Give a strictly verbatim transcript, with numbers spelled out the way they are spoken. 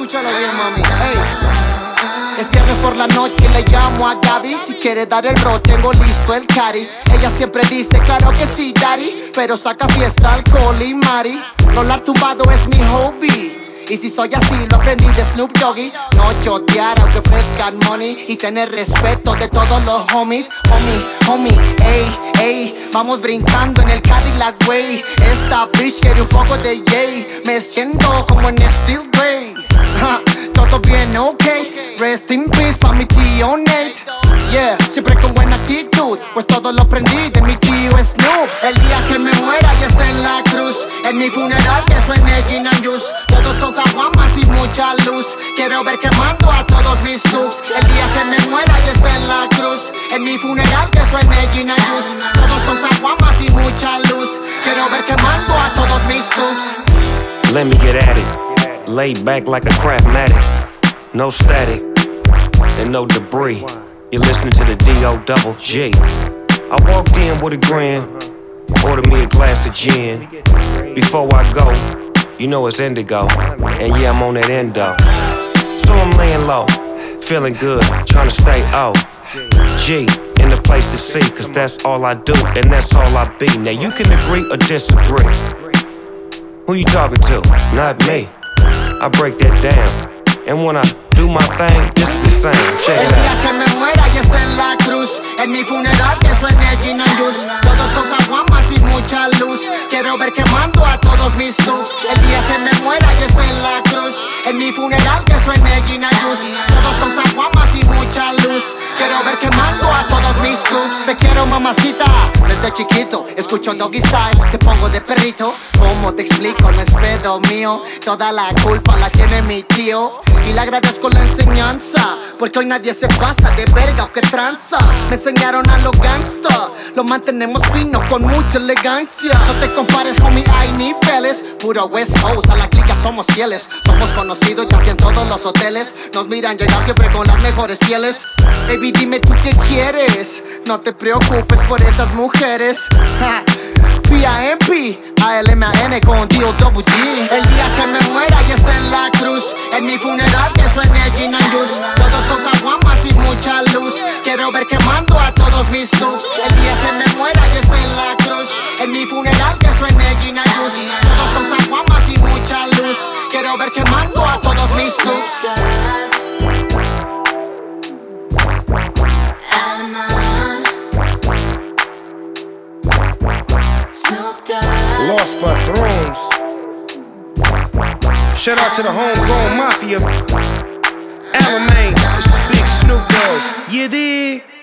escúchalo bien, mami. Hey. Es viernes por la noche y le llamo a Gaby. Si quiere dar el rol, tengo listo el cari. Ella siempre dice, claro que sí, daddy, pero saca fiesta, alcohol y mari. Rolar tumbado es mi hobby. Y si soy así, lo aprendí de Snoop Doggy. No chotear aunque ofrezcan money. Y tener respeto de todos los homies. Homie, homie, ey, ey. Vamos brincando en el Cadillac way. Esta bitch quiere un poco de yay. Me siento como en Steel Grey. Todo bien, ok. Rest in peace pa' mi tío Nate. Yeah, siempre con buena actitud, pues todo lo aprendí de mi tío Snoop. El día que me muera y esté en la cruz, en mi funeral que suene Gin and Juice. Todos con caguamas y mucha luz. Quiero ver quemando a todos mis looks. El día que me muera y esté en la cruz, en mi funeral que suene Gin and Juice. Todos con caguamas y mucha luz. Quiero ver quemando a todos mis looks. Let me get at it. Lay back like a Craftmatic. No static and no debris. You're listening to the D O double G. I walked in with a grin, ordered me a glass of gin. Before I go, you know it's indigo, and yeah, I'm on that endo. So I'm laying low, feeling good, trying to stay O G in the place to see, cause that's all I do, and that's all I be. Now you can agree or disagree. Who you talking to? Not me. I break that down. And when I do my thing, this is the same. Check it out. El día que me muera y esté en la cruz, en mi funeral que suene Gin and Juice. Todos con caguamas y mucha luz. Quiero ver quemando a todos mis looks. El día que me muera y esté en la cruz, en mi funeral que suene Gin and Juice. Todos con caguamas y mucha luz. Quiero ver quemando a todos mis looks. Te quiero, mamacita, desde chiquito escucho Doggy Style, te pongo de perrito. ¿Cómo te explico? No es pedo mío. Toda la culpa la tiene mi tío. Y le agradezco la enseñanza, porque hoy nadie se pasa de verga o que tranza. Me enseñaron a los gangsta, lo mantenemos fino con mucha elegancia. No te compares, homie, hay niveles. Puro West Coast, a la clica somos fieles. Somos conocidos casi en todos los hoteles. Nos miran llegar siempre con las mejores pieles. Baby, dime tú qué quieres. No te preocupes por esas mujeres. Ja. P I M P, A L M A N con D O double G. El día que me muera y esté en la cruz, en mi funeral que suene Gin and Juice. Todos con caguamas y mucha luz. Quiero ver quemando a todos mis looks. El día que me muera y esté en la cruz, en mi funeral que suene Gin and Juice. Todos con caguamas y mucha luz. Quiero ver quemando a todos mis looks. Lost Patrons. Shout out to the homegrown mafia. Alamein, this is Big Snoop Dogg. You dig?